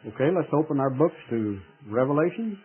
Okay, let's open our books to Revelation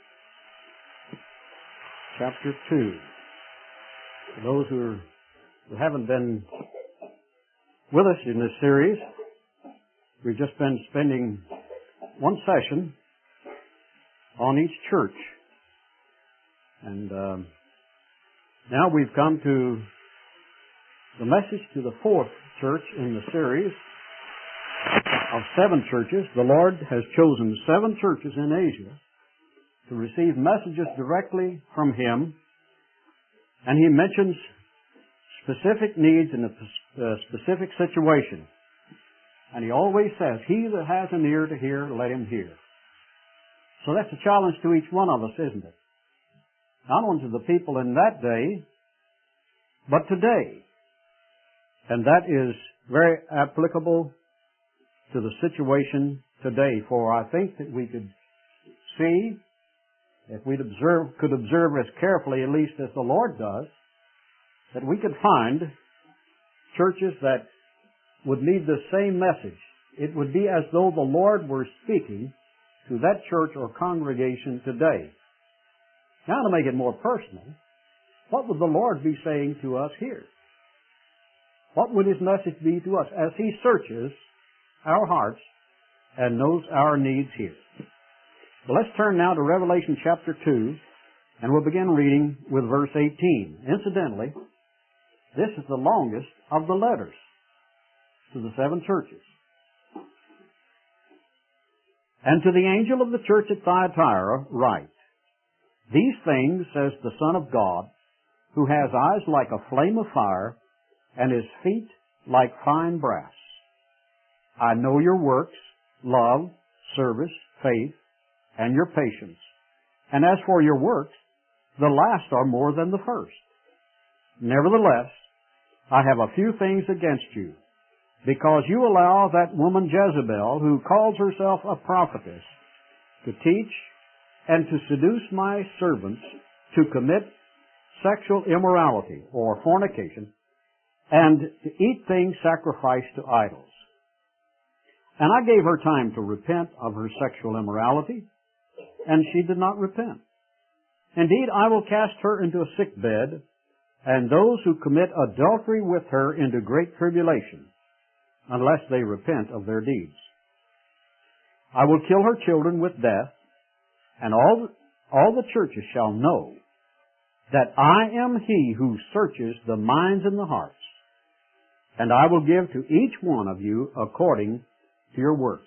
chapter 2. For those who haven't been with us in this series, we've just been spending one session on each church. And now we've come to the message to the fourth church in the series of 7 churches. The Lord has chosen 7 churches in Asia to receive messages directly from Him, and He mentions specific needs in a specific situation. And He always says, "He that has an ear to hear, let him hear." So that's a challenge to each one of us, isn't it? Not only to the people in that day, but today. And that is very applicable to the situation today. For I think that we could see, if we could observe as carefully, at least as the Lord does, that we could find churches that would need the same message. It would be as though the Lord were speaking to that church or congregation today. Now, to make it more personal, what would the Lord be saying to us here? What would His message be to us as He searches our hearts and knows our needs here? Well, let's turn now to Revelation chapter 2, and we'll begin reading with verse 18. Incidentally, this is the longest of the letters to the 7 churches. "And to the angel of the church at Thyatira write, These things says the Son of God, who has eyes like a flame of fire, and His feet like fine brass. I know your works, love, service, faith, and your patience. And as for your works, the last are more than the first. Nevertheless, I have a few things against you, because you allow that woman Jezebel, who calls herself a prophetess, to teach and to seduce my servants to commit sexual immorality or fornication, and to eat things sacrificed to idols. And I gave her time to repent of her sexual immorality, and she did not repent. Indeed, I will cast her into a sick bed, and those who commit adultery with her into great tribulation, unless they repent of their deeds. I will kill her children with death, and all the churches shall know that I am He who searches the minds and the hearts, and I will give to each one of you according to your works.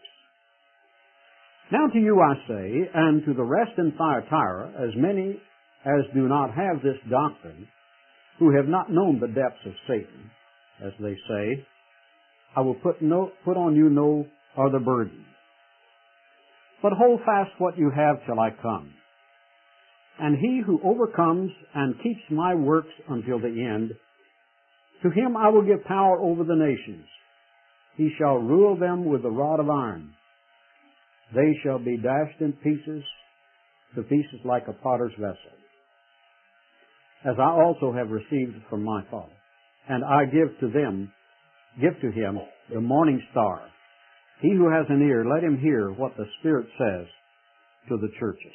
Now to you I say, and to the rest in Thyatira, as many as do not have this doctrine, who have not known the depths of Satan, as they say, I will put on you no other burden. But hold fast what you have till I come. And he who overcomes and keeps my works until the end, to him I will give power over the nations. He shall rule them with a rod of iron. They shall be dashed in pieces, to pieces like a potter's vessel. As I also have received from my Father. And I give to him the morning star. He who has an ear, let him hear what the Spirit says to the churches."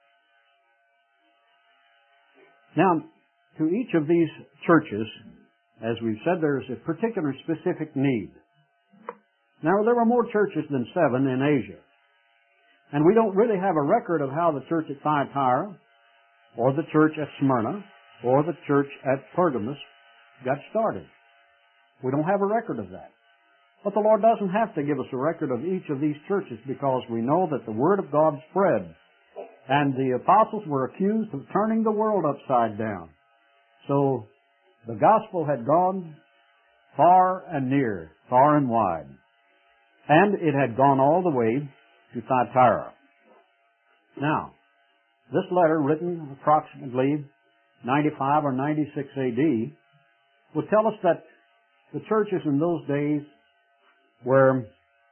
Now, to each of these churches, as we've said, there's a particular specific need. Now, there were more churches than 7 in Asia. And we don't really have a record of how the church at Thyatira, or the church at Smyrna, or the church at Pergamos got started. We don't have a record of that. But the Lord doesn't have to give us a record of each of these churches, because we know that the Word of God spread. And the apostles were accused of turning the world upside down. So the gospel had gone far and near, far and wide. And it had gone all the way to Thyatira. Now, this letter, written approximately 95 or 96 AD, would tell us that the churches in those days were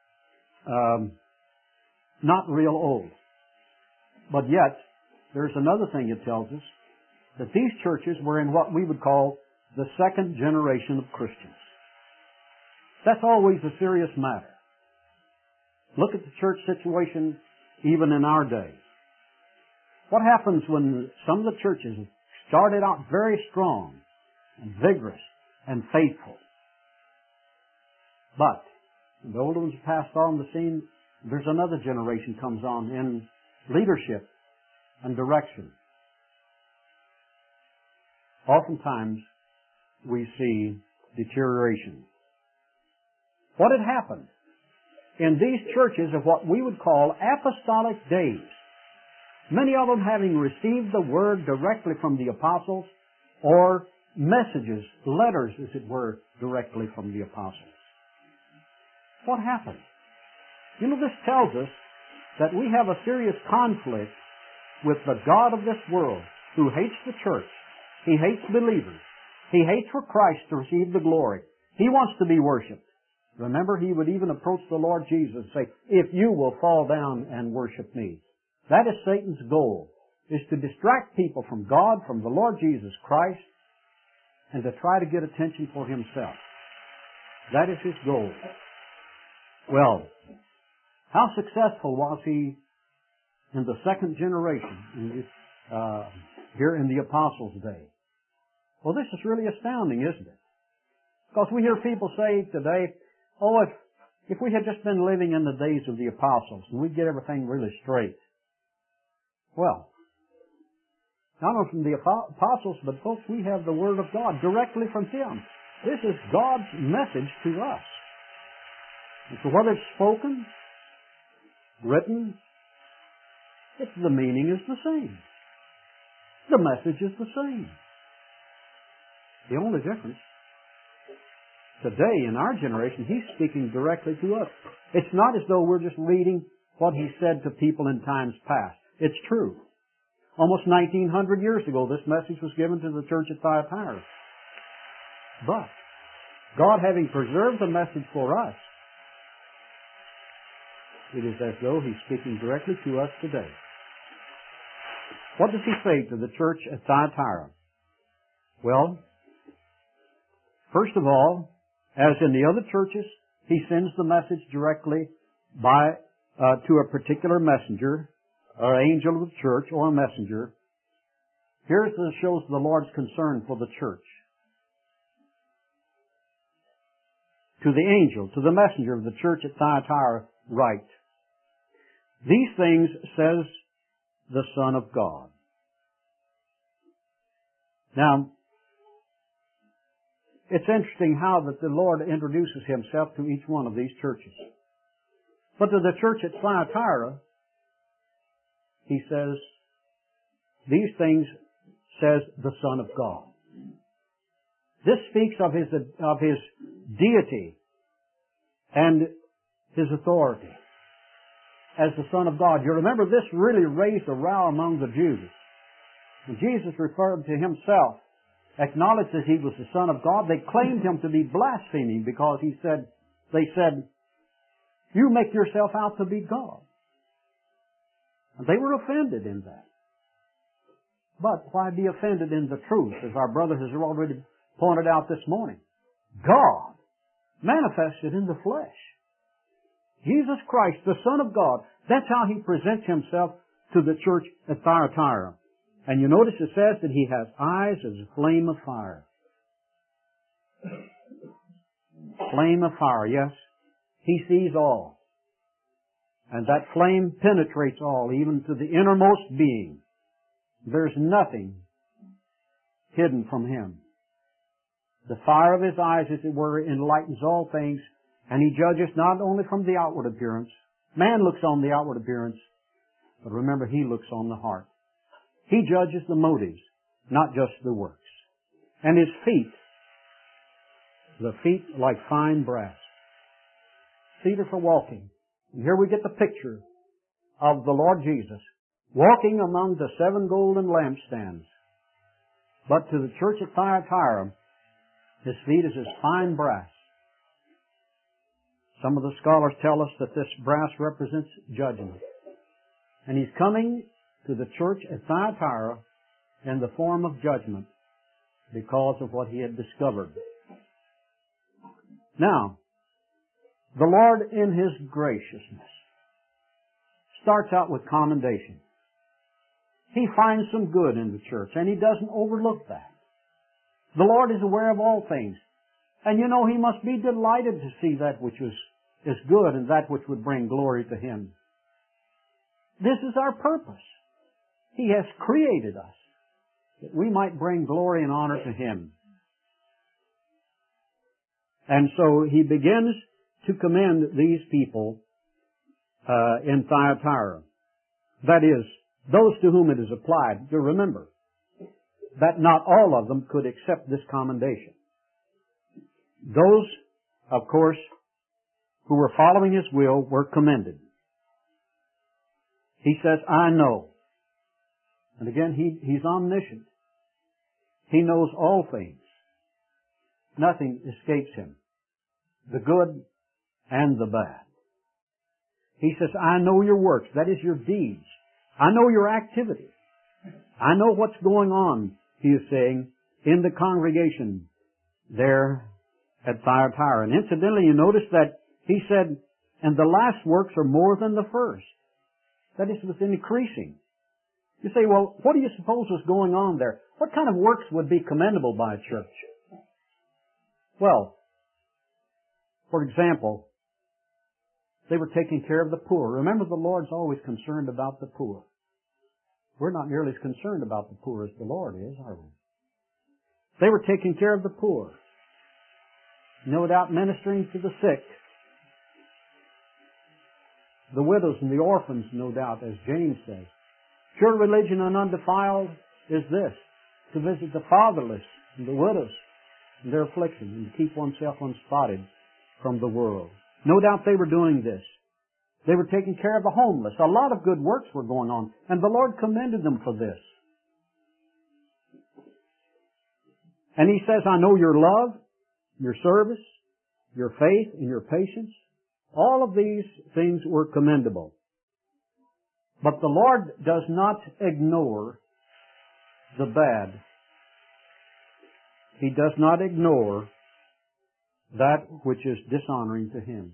not real old. But yet, there's another thing it tells us, that these churches were in what we would call the second generation of Christians. That's always a serious matter. Look at the church situation even in our day. What happens when some of the churches started out very strong and vigorous and faithful, but the older ones passed on the scene, there's another generation comes on in leadership and direction. Oftentimes we see deterioration. What had happened in these churches of what we would call apostolic days, many of them having received the Word directly from the apostles or messages, letters as it were, directly from the apostles. What happened? You know, this tells us that we have a serious conflict with the God of this world who hates the church. He hates believers. He hates for Christ to receive the glory. He wants to be worshipped. Remember, he would even approach the Lord Jesus and say, if you will fall down and worship me. That is Satan's goal, is to distract people from God, from the Lord Jesus Christ, and to try to get attention for himself. That is his goal. Well, how successful was he in the second generation, here in the Apostles' day? Well, this is really astounding, isn't it? Because we hear people say today, oh, if we had just been living in the days of the Apostles, and we'd get everything really straight. Well, not only from the Apostles, but folks, we have the Word of God directly from Him. This is God's message to us. And so whether it's spoken, written, the meaning is the same. The message is the same. The only difference, today in our generation, He's speaking directly to us. It's not as though we're just reading what He said to people in times past. It's true. Almost 1900 years ago, this message was given to the church at Thyatira. But God, having preserved the message for us, it is as though He's speaking directly to us today. What does He say to the church at Thyatira? Well, first of all, as in the other churches, He sends the message directly to a particular messenger, or angel of the church, or a messenger. Here shows the Lord's concern for the church. To the angel, to the messenger of the church at Thyatira, write, these things says the Son of God. Now, it's interesting how that the Lord introduces Himself to each one of these churches. But to the church at Thyatira, He says, these things says the Son of God. This speaks of His deity and His authority as the Son of God. You remember this really raised a row among the Jews. When Jesus referred to Himself, acknowledged that He was the Son of God, they claimed Him to be blaspheming because they said, you make yourself out to be God. And they were offended in that. But why be offended in the truth, as our brother has already pointed out this morning? God manifested in the flesh. Jesus Christ, the Son of God. That's how He presents Himself to the church at Thyatira. And you notice it says that He has eyes as a flame of fire. Flame of fire, yes. He sees all. And that flame penetrates all, even to the innermost being. There's nothing hidden from Him. The fire of His eyes, as it were, enlightens all things, and He judges not only from the outward appearance. Man looks on the outward appearance, but remember, He looks on the heart. He judges the motives, not just the works. And His feet, the feet like fine brass. Feet are for walking. And here we get the picture of the Lord Jesus walking among the 7 golden lampstands. But to the church at Thyatira, His feet is as fine brass. Some of the scholars tell us that this brass represents judgment. And He's coming to the church at Thyatira in the form of judgment because of what He had discovered. Now, the Lord in His graciousness starts out with commendation. He finds some good in the church, and he doesn't overlook that. The Lord is aware of all things. And you know, He must be delighted to see that which is good and that which would bring glory to Him. This is our purpose. He has created us that we might bring glory and honor to Him. And so He begins to commend these people in Thyatira. That is, those to whom it is applied. To remember that not all of them could accept this commendation. Those, of course, who were following His will were commended. He says, I know. And again, He's omniscient. He knows all things. Nothing escapes Him. The good and the bad. He says, I know your works. That is your deeds. I know your activity. I know what's going on, he is saying, in the congregation there at Thyatira. And incidentally, you notice that he said, and the last works are more than the first. That is, with increasing. You say, well, what do you suppose was going on there? What kind of works would be commendable by a church? Well, for example, they were taking care of the poor. Remember, the Lord's always concerned about the poor. We're not nearly as concerned about the poor as the Lord is, are we? They were taking care of the poor. No doubt ministering to the sick. The widows and the orphans, no doubt, as James says. Pure religion and undefiled is this, to visit the fatherless and the widows in their affliction and to keep oneself unspotted from the world. No doubt they were doing this. They were taking care of the homeless. A lot of good works were going on, and the Lord commended them for this. And He says, I know your love, your service, your faith, and your patience. All of these things were commendable. But the Lord does not ignore the bad. He does not ignore that which is dishonoring to Him.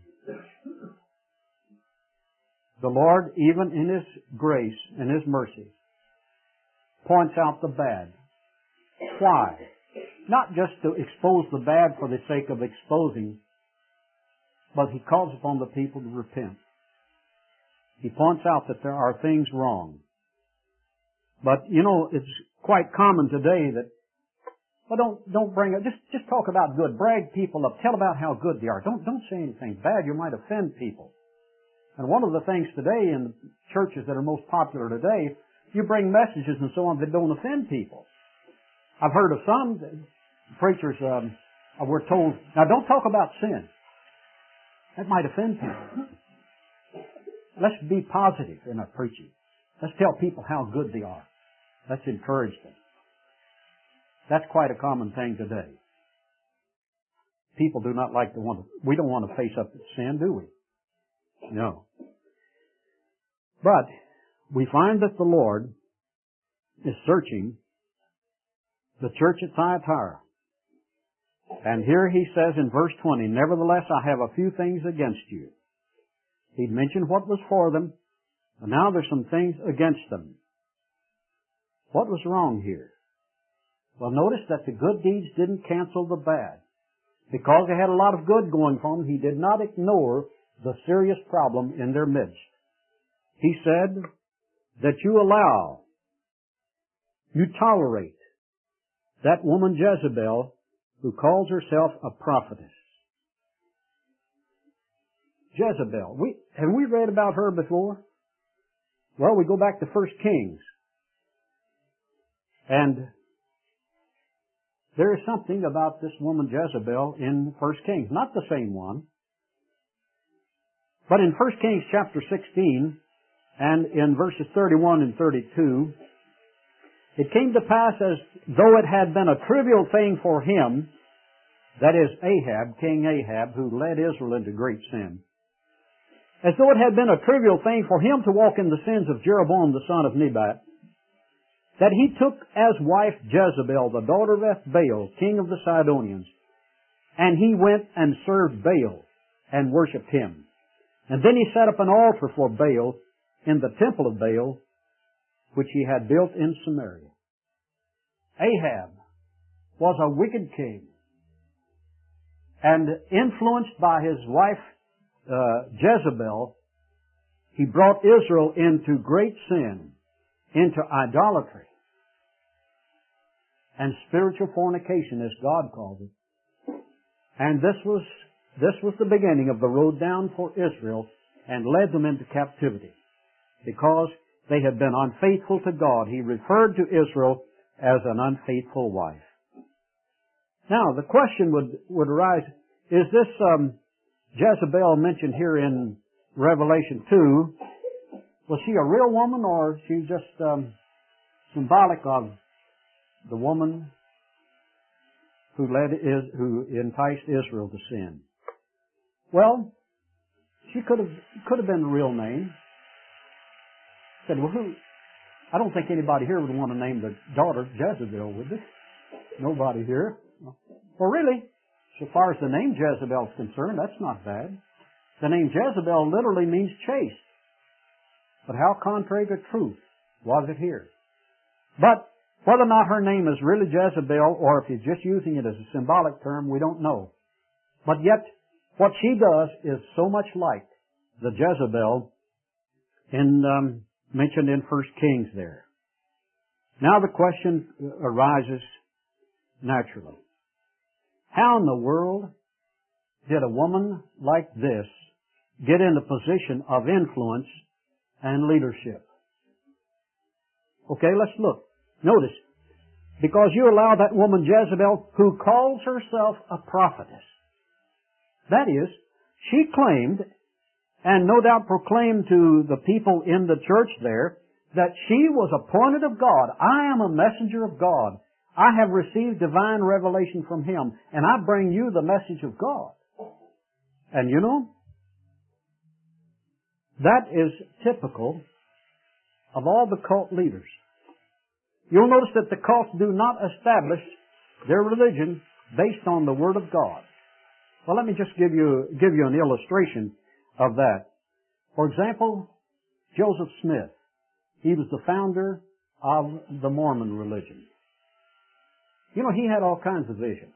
The Lord, even in His grace and His mercy, points out the bad. Why? Not just to expose the bad for the sake of exposing, but He calls upon the people to repent. He points out that there are things wrong. But, you know, it's quite common today that, well, don't bring it, just talk about good. Brag people up. Tell about how good they are. Don't say anything bad. You might offend people. And one of the things today in the churches that are most popular today, you bring messages and so on that don't offend people. I've heard of some preachers were told, now don't talk about sin. That might offend people. Let's be positive in our preaching. Let's tell people how good they are. Let's encourage them. That's quite a common thing today. People do not like we don't want to face up to sin, do we? No. But we find that the Lord is searching the church at Thyatira. And here He says in verse 20, nevertheless, I have a few things against you. He'd mentioned what was for them, and now there's some things against them. What was wrong here? Well, notice that the good deeds didn't cancel the bad. Because they had a lot of good going for them, He did not ignore the serious problem in their midst. He said that you allow, you tolerate that woman Jezebel who calls herself a prophetess. Jezebel. Have we read about her before? Well, we go back to 1 Kings. And there is something about this woman Jezebel in 1 Kings. Not the same one. But in 1 Kings chapter 16, and in verses 31 and 32, it came to pass as though it had been a trivial thing for him, that is Ahab, King Ahab, who led Israel into great sin, as though it had been a trivial thing for him to walk in the sins of Jeroboam the son of Nebat, that he took as wife Jezebel, the daughter of Ethbaal, king of the Sidonians, and he went and served Baal and worshipped him. And then he set up an altar for Baal in the temple of Baal, which he had built in Samaria. Ahab was a wicked king, and influenced by his wife Jezebel, he brought Israel into great sin, into idolatry, and spiritual fornication, as God called it. And this was the beginning of the road down for Israel, and led them into captivity, because they had been unfaithful to God. He referred to Israel as an unfaithful wife. Now, the question would arise, is this Jezebel mentioned here in Revelation 2, was she a real woman, or is she just symbolic of the woman who enticed Israel to sin? Well, she could have been a real name. Said, well, who? I don't think anybody here would want to name the daughter Jezebel, would they? Nobody here. Well, really, so far as the name Jezebel is concerned, that's not bad. The name Jezebel literally means chaste. But how contrary to truth was it here? But whether or not her name is really Jezebel, or if he's just using it as a symbolic term, we don't know. But yet, what she does is so much like the Jezebel mentioned in 1 Kings there. Now the question arises naturally. How in the world did a woman like this get in the position of influence and leadership? Okay, let's look. Notice, because you allow that woman Jezebel, who calls herself a prophetess. That is, she claimed, and no doubt proclaimed to the people in the church there, that she was appointed of God. I am a messenger of God. I have received divine revelation from Him, and I bring you the message of God. And you know, that is typical of all the cult leaders. You'll notice that the cults do not establish their religion based on the Word of God. Well, let me just give you an illustration of that. For example, Joseph Smith. He was the founder of the Mormon religion. You know, he had all kinds of visions.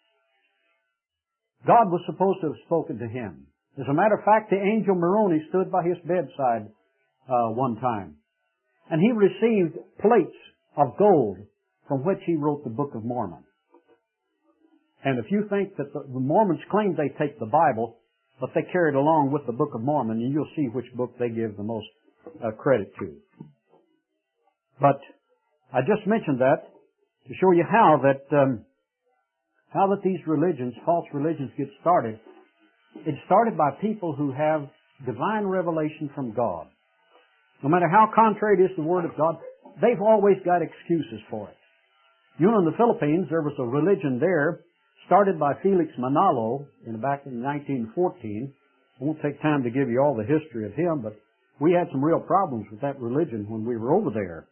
God was supposed to have spoken to him. As a matter of fact, the angel Moroni stood by his bedside one time. And he received plates of gold from which he wrote the Book of Mormon. And if you think that the Mormons claim they take the Bible, but they carry it along with the Book of Mormon, and you'll see which book they give the most credit to. But I just mentioned that to show you how that these religions, false religions, get started. It's started by people who have divine revelation from God. No matter how contrary it is to the Word of God, they've always got excuses for it. You know, in the Philippines, there was a religion there started by Felix Manalo back in 1914. I won't take time to give you all the history of him, but we had some real problems with that religion when we were over there.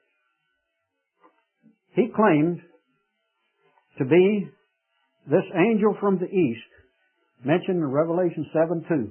He claimed to be this angel from the east, mentioned in Revelation 7:2.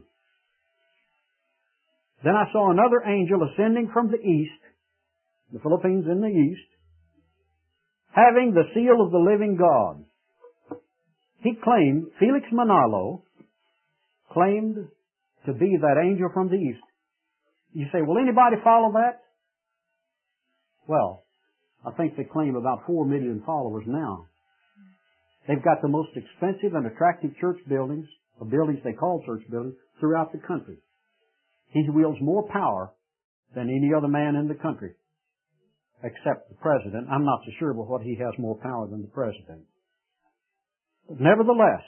Then I saw another angel ascending from the east, the Philippines in the east, having the seal of the living God. He claimed, Felix Manalo claimed to be that angel from the east. You say, will anybody follow that? Well, I think they claim about 4 million followers now. They've got the most expensive and attractive church buildings, or buildings they call church buildings, throughout the country. He wields more power than any other man in the country, except the president. I'm not so sure about what he has more power than the president. But nevertheless,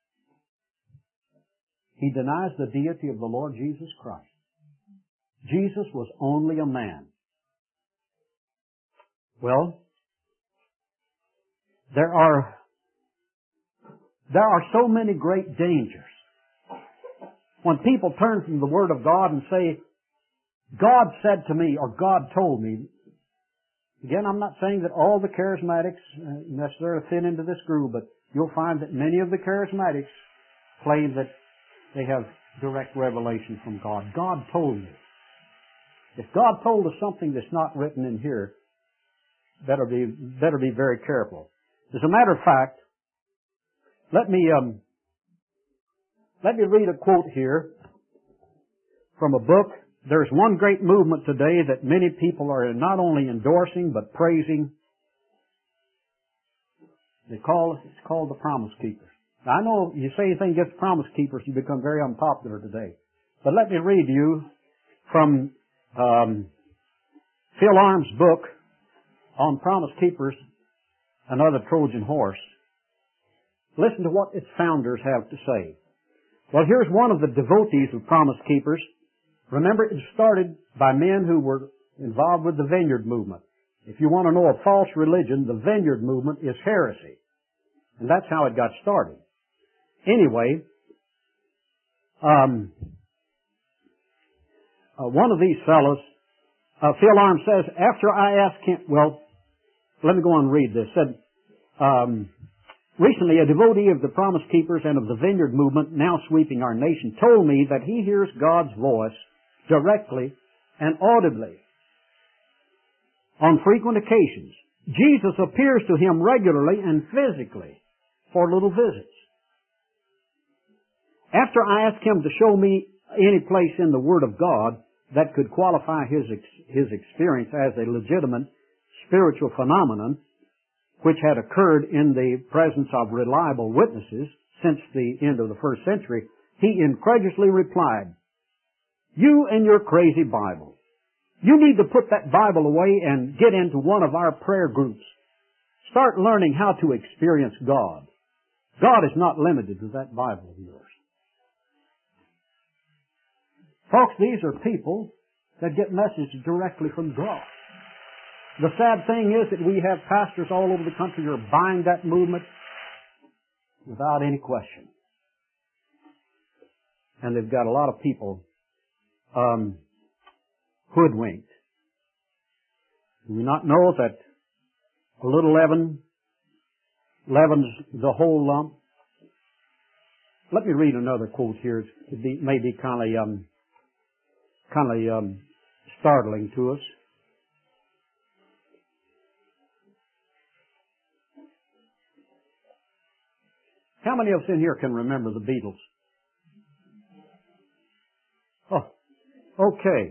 he denies the deity of the Lord Jesus Christ. Jesus was only a man. Well, there are so many great dangers when people turn from the Word of God and say, God said to me, or God told me. Again, I'm not saying that all the charismatics necessarily fit into this group, but you'll find that many of the charismatics claim that they have direct revelation from God. God told me. If God told us something that's not written in here, better be very careful. As a matter of fact, let me read a quote here from a book. There's one great movement today that many people are not only endorsing but praising. It's called the Promise Keepers. Now, I know you say anything against Promise Keepers, you become very unpopular today. But let me read you from Phil Arm's book on Promise Keepers, Another Trojan Horse. Listen to what its founders have to say. Well, here's one of the devotees of Promise Keepers. Remember, it started by men who were involved with the Vineyard Movement. If you want to know a false religion, the Vineyard Movement is heresy. And that's how it got started. Anyway, one of these fellows, Phil Arm says, after I asked him, well, let me go on and read this. Said, recently a devotee of the Promise Keepers and of the Vineyard Movement, now sweeping our nation, told me that he hears God's voice directly and audibly on frequent occasions. Jesus appears to him regularly and physically for little visits. After I asked him to show me any place in the Word of God that could qualify his experience as a legitimate spiritual phenomenon, which had occurred in the presence of reliable witnesses since the end of the first century, he incredulously replied, "You and your crazy Bible. You need to put that Bible away and get into one of our prayer groups. Start learning how to experience God. God is not limited to that Bible of yours." Folks, these are people that get messages directly from God. The sad thing is that we have pastors all over the country who are buying that movement without any question. And they've got a lot of people hoodwinked. Do we not know that a little leaven leavens the whole lump? Let me read another quote here. It may be kind of startling to us. How many of us in here can remember the Beatles? Oh, okay.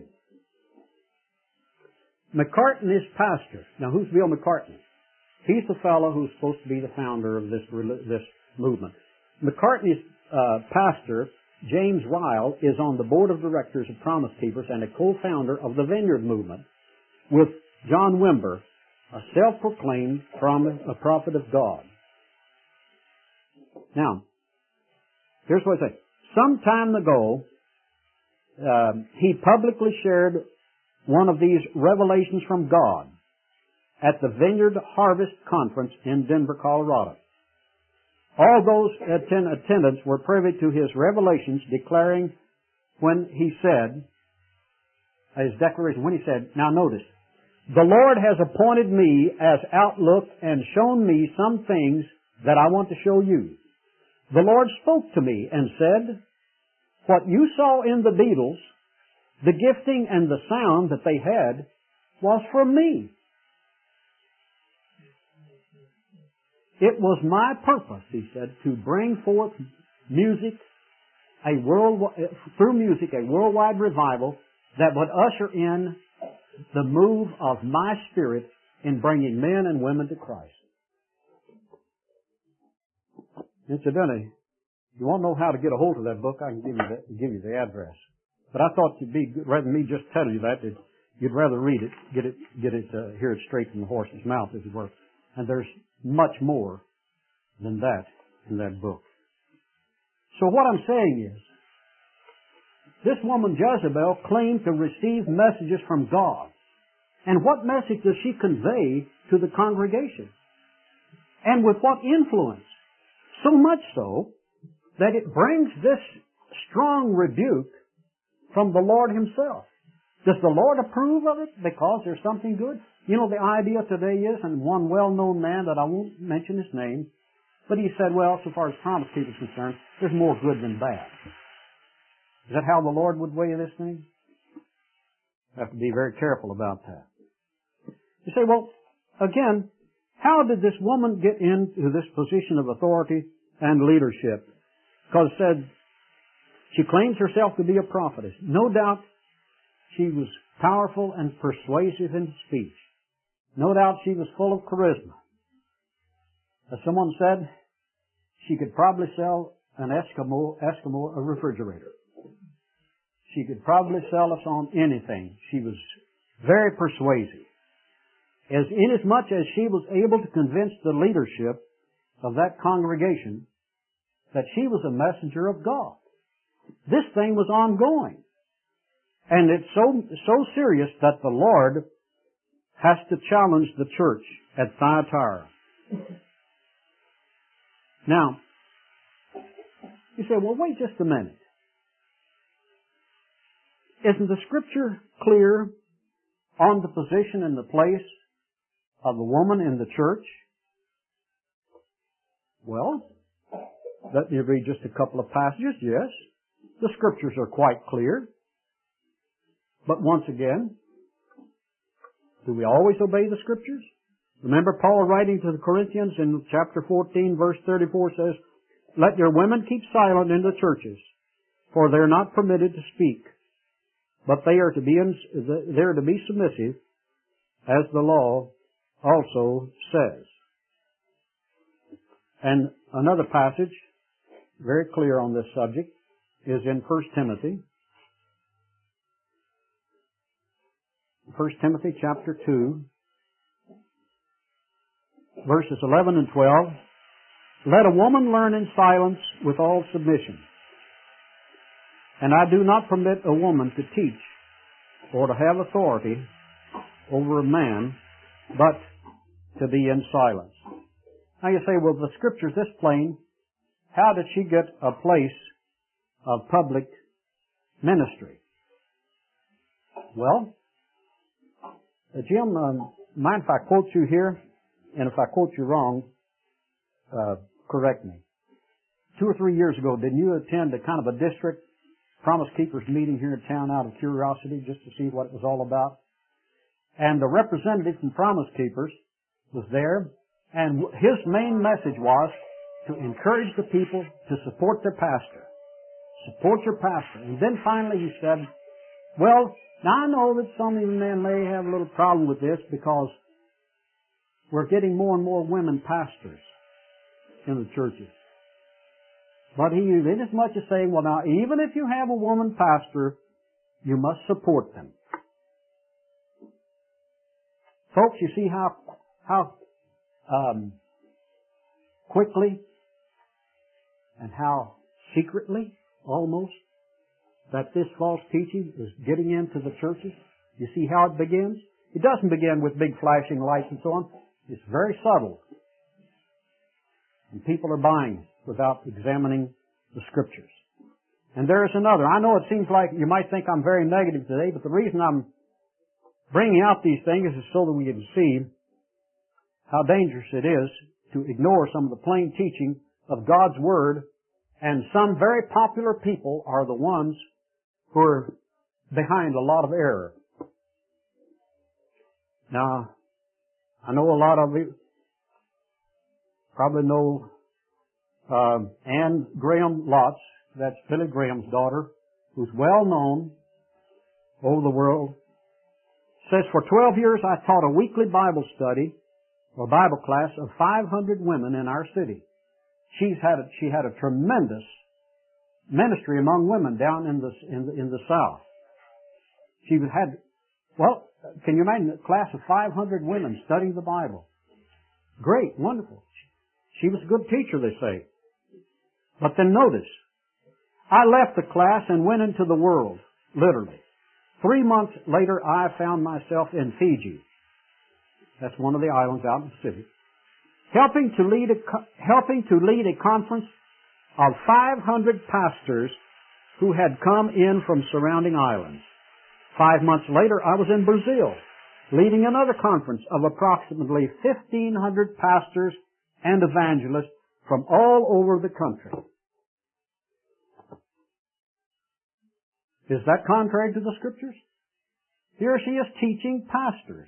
McCartney's pastor. Now, who's Bill McCartney? He's the fellow who's supposed to be the founder of this movement. McCartney's pastor, James Ryle, is on the board of directors of Promise Keepers and a co-founder of the Vineyard Movement with John Wimber, a self-proclaimed a prophet of God. Now, here's what I say. Some time ago, he publicly shared one of these revelations from God at the Vineyard Harvest Conference in Denver, Colorado. All those attendants were privy to his revelations, declaring when he said, now notice, "The Lord has appointed me as outlook and shown me some things that I want to show you. The Lord spoke to me and said, what you saw in the Beatles, the gifting and the sound that they had, was from me. It was my purpose," he said, "to bring forth music, through music, a worldwide revival that would usher in the move of my Spirit in bringing men and women to Christ." Incidentally, if you want to know how to get a hold of that book, I can give you the address. But I thought it'd be, rather than me just tell you that, you'd rather read it, hear it straight from the horse's mouth, as it were. And there's much more than that in that book. So what I'm saying is, this woman Jezebel claimed to receive messages from God. And what message does she convey to the congregation? And with what influence? So much so that it brings this strong rebuke from the Lord Himself. Does the Lord approve of it because there's something good? You know, the idea today is, and one well-known man that I won't mention his name, but he said, well, so far as Promise Keepers is concerned, there's more good than bad. Is that how the Lord would weigh this thing? Have to be very careful about that. You say, well, again, how did this woman get into this position of authority and leadership? Because it said she claims herself to be a prophetess. No doubt she was powerful and persuasive in speech. No doubt she was full of charisma. As someone said, she could probably sell an Eskimo a refrigerator. She could probably sell us on anything. She was very persuasive. Inasmuch as she was able to convince the leadership of that congregation that she was a messenger of God. This thing was ongoing. And it's so serious that the Lord has to challenge the church at Thyatira. Now, you say, well, wait just a minute. Isn't the Scripture clear on the position and the place of the woman in the church? Well, let me read just a couple of passages. Yes, the Scriptures are quite clear. But once again, do we always obey the Scriptures? Remember Paul writing to the Corinthians in chapter 14, verse 34 says, "Let your women keep silent in the churches, for they are not permitted to speak, but they are to be submissive, as the law also says." And another passage, very clear on this subject, is in 1 Timothy. 1 Timothy chapter 2, verses 11 and 12. "Let a woman learn in silence with all submission. And I do not permit a woman to teach or to have authority over a man, but to be in silence." Now you say, well, the Scripture's this plain. How did she get a place of public ministry? Well, Jim, mind if I quote you here? And if I quote you wrong, correct me. 2 or 3 years ago, didn't you attend a kind of a district Promise Keepers meeting here in town out of curiosity just to see what it was all about? And the representative from Promise Keepers was there, and his main message was to encourage the people to support their pastor. Support your pastor. And then finally he said, well, now I know that some of you men may have a little problem with this because we're getting more and more women pastors in the churches. But he used it as much as saying, well now, even if you have a woman pastor, you must support them. Folks, you see how quickly and how secretly, almost, that this false teaching is getting into the churches. You see how it begins? It doesn't begin with big flashing lights and so on. It's very subtle. And people are buying without examining the Scriptures. And there is another. I know it seems like you might think I'm very negative today, but the reason I'm bringing out these things is so that we can see how dangerous it is to ignore some of the plain teaching of God's Word, and some very popular people are the ones who are behind a lot of error. Now, I know a lot of you probably know Anne Graham Lotz. That's Billy Graham's daughter, who's well known over the world. Says, for 12 years I taught a weekly Bible study or Bible class of 500 women in our city. She had a tremendous ministry among women down in the South. She had, well, can you imagine a class of 500 women studying the Bible? Great, wonderful. She was a good teacher, they say. But then notice, I left the class and went into the world, literally. 3 months later, I found myself in Fiji. That's one of the islands out in the Pacific. Helping to lead a conference of 500 pastors who had come in from surrounding islands. 5 months later, I was in Brazil, leading another conference of approximately 1,500 pastors and evangelists from all over the country. Is that contrary to the Scriptures? Here she is teaching pastors.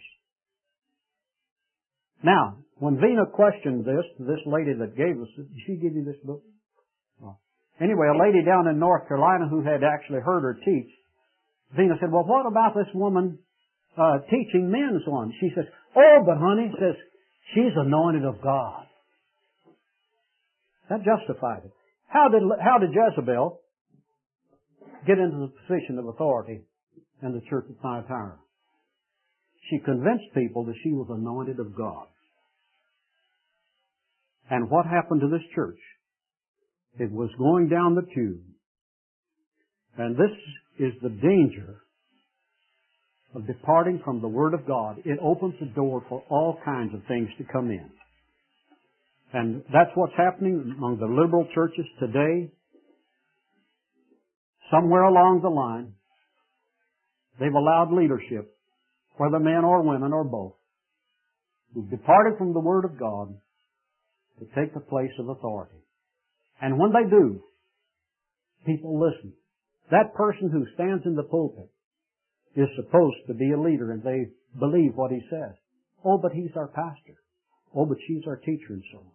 Now, when Vina questioned this lady that gave us, did she give you this book? Oh. Anyway, a lady down in North Carolina who had actually heard her teach, Vina said, well, what about this woman teaching men's ones? She says, oh, but honey, says, she's anointed of God. That justified it. How did Jezebel get into the position of authority in the church of Thyatira? She convinced people that she was anointed of God. And what happened to this church? It was going down the tube. And this is the danger of departing from the Word of God. It opens the door for all kinds of things to come in. And that's what's happening among the liberal churches today. Somewhere along the line, they've allowed leadership, whether men or women or both, who've departed from the Word of God to take the place of authority. And when they do, people listen. That person who stands in the pulpit is supposed to be a leader, and they believe what he says. Oh, but he's our pastor. Oh, but she's our teacher, and so on.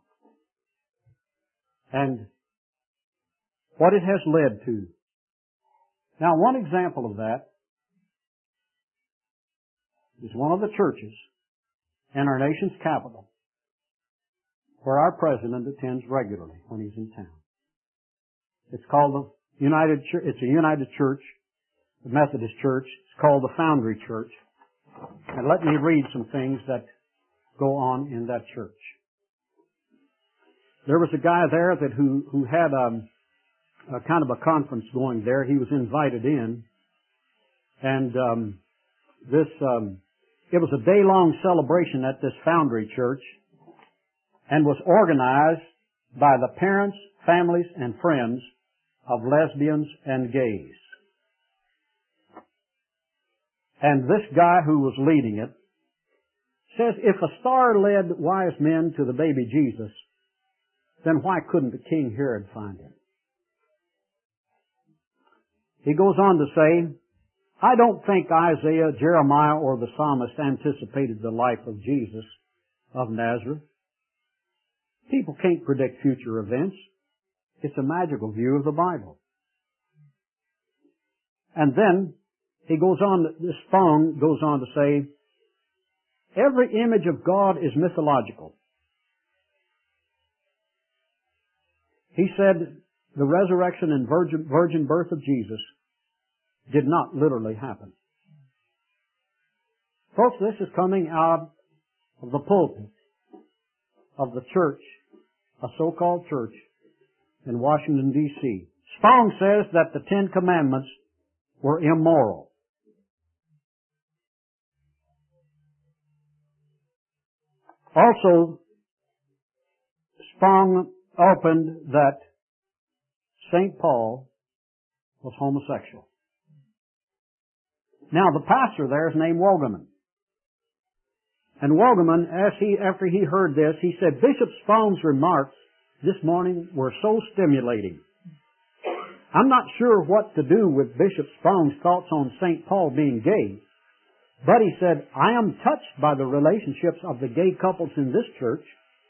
And what it has led to. Now, one example of that is one of the churches in our nation's capital where our president attends regularly when he's in town. It's called the United Church. It's a United Church, the Methodist Church. It's called the Foundry Church. And let me read some things that go on in that church. There was a guy there who had a kind of a conference going there. He was invited in, and it was a day-long celebration at this Foundry Church, and was organized by the parents, families, and friends of lesbians and gays. And this guy who was leading it says, if a star led wise men to the baby Jesus, then why couldn't the King Herod find him? He goes on to say, I don't think Isaiah, Jeremiah, or the psalmist anticipated the life of Jesus of Nazareth. People can't predict future events. It's a magical view of the Bible. And then he goes on, this Spong goes on to say, every image of God is mythological. He said the resurrection and virgin birth of Jesus did not literally happen. Folks, this is coming out of the pulpit of the church, a so-called church in Washington, D.C. Spong says that the Ten Commandments were immoral. Also, Spong opened that St. Paul was homosexual. Now, the pastor there is named Wogeman. And Wogeman, after he heard this, he said, Bishop Spong's remarks this morning were so stimulating. I'm not sure what to do with Bishop Spong's thoughts on St. Paul being gay, but he said, I am touched by the relationships of the gay couples in this church.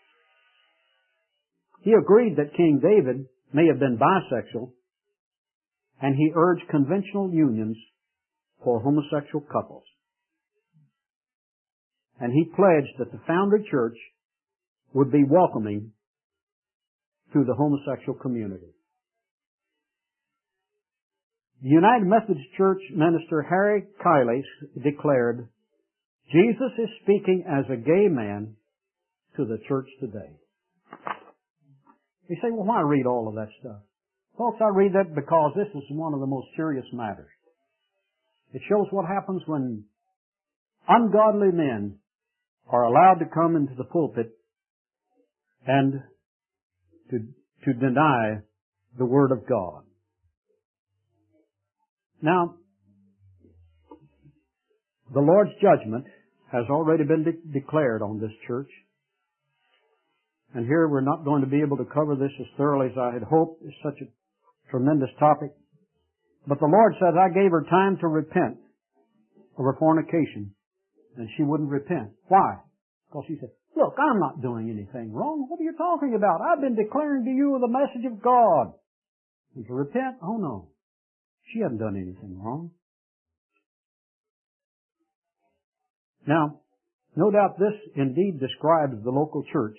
He agreed that King David may have been bisexual, and he urged conventional unions for homosexual couples. And he pledged that the Foundry Church would be welcoming to the homosexual community. The United Methodist Church minister Harry Kiley declared, Jesus is speaking as a gay man to the church today. You say, well, why read all of that stuff? Folks, I read that because this is one of the most serious matters. It shows what happens when ungodly men are allowed to come into the pulpit and to deny the Word of God. Now, the Lord's judgment has already been declared on this church. And here we're not going to be able to cover this as thoroughly as I had hoped. It's such a tremendous topic. But the Lord said, I gave her time to repent. of her fornication, and she wouldn't repent. Why? Because she said, look, I'm not doing anything wrong. What are you talking about? I've been declaring to you the message of God. And to repent? Oh no. She hadn't done anything wrong. Now, no doubt this indeed describes the local church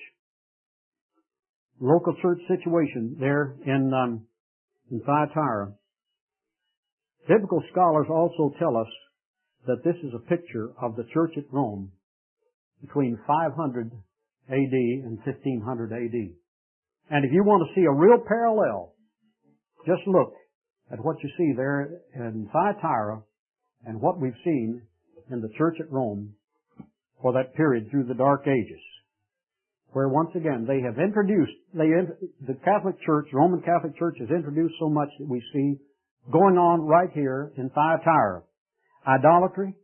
situation there in Thyatira. Biblical scholars also tell us that this is a picture of the church at Rome between 500 AD and 1500 AD. And if you want to see a real parallel, just look at what you see there in Thyatira and what we've seen in the church at Rome for that period through the Dark Ages, where once again they have introduced, the Catholic Church, Roman Catholic Church has introduced so much that we see going on right here in Thyatira. Idolatry,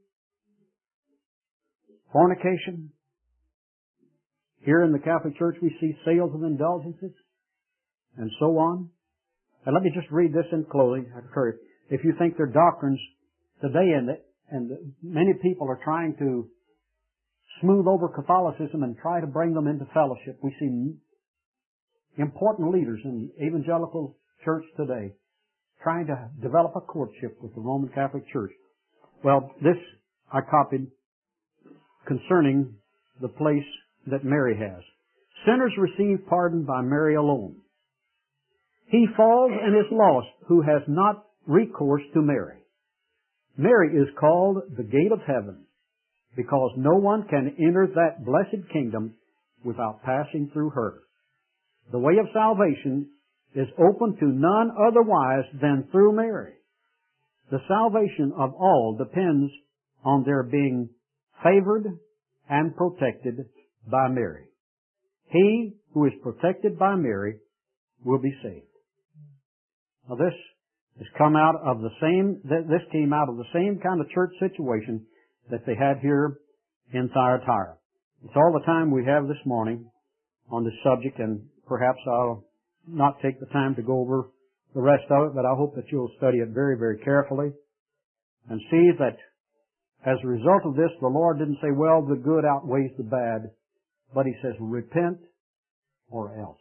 fornication. Here in the Catholic Church we see sales of indulgences and so on. And let me just read this in closing. If you think their doctrines today, and many people are trying to smooth over Catholicism and try to bring them into fellowship, we see important leaders in the evangelical church today trying to develop a courtship with the Roman Catholic Church. Well, this I copied concerning the place that Mary has. Sinners receive pardon by Mary alone. He falls and is lost who has not recourse to Mary. Mary is called the gate of heaven because no one can enter that blessed kingdom without passing through her. The way of salvation is open to none otherwise than through Mary. The salvation of all depends on their being favored and protected by Mary. He who is protected by Mary will be saved. Now this came out of the same kind of church situation that they had here in Thyatira. It's all the time we have this morning on this subject, and perhaps I'll not take the time to go over the rest of it, but I hope that you'll study it very, very carefully and see that as a result of this, the Lord didn't say, well, the good outweighs the bad, but He says, repent or else.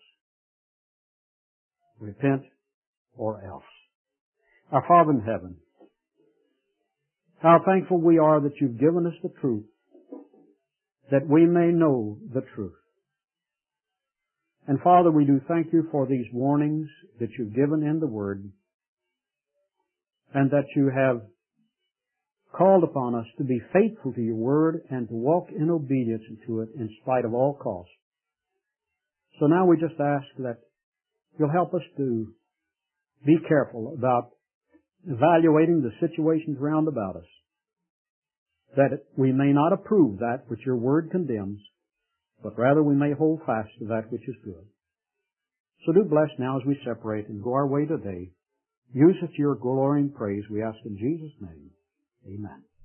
Repent or else. Our Father in heaven, how thankful we are that You've given us the truth, that we may know the truth. And Father, we do thank You for these warnings that You've given in the Word, and that You have called upon us to be faithful to Your Word and to walk in obedience to it in spite of all cost. So now we just ask that You'll help us to be careful about evaluating the situations round about us, that we may not approve that which Your Word condemns, but rather we may hold fast to that which is good. So do bless now as we separate and go our way today. Use it to Your glory and praise, we ask in Jesus' name. Amen.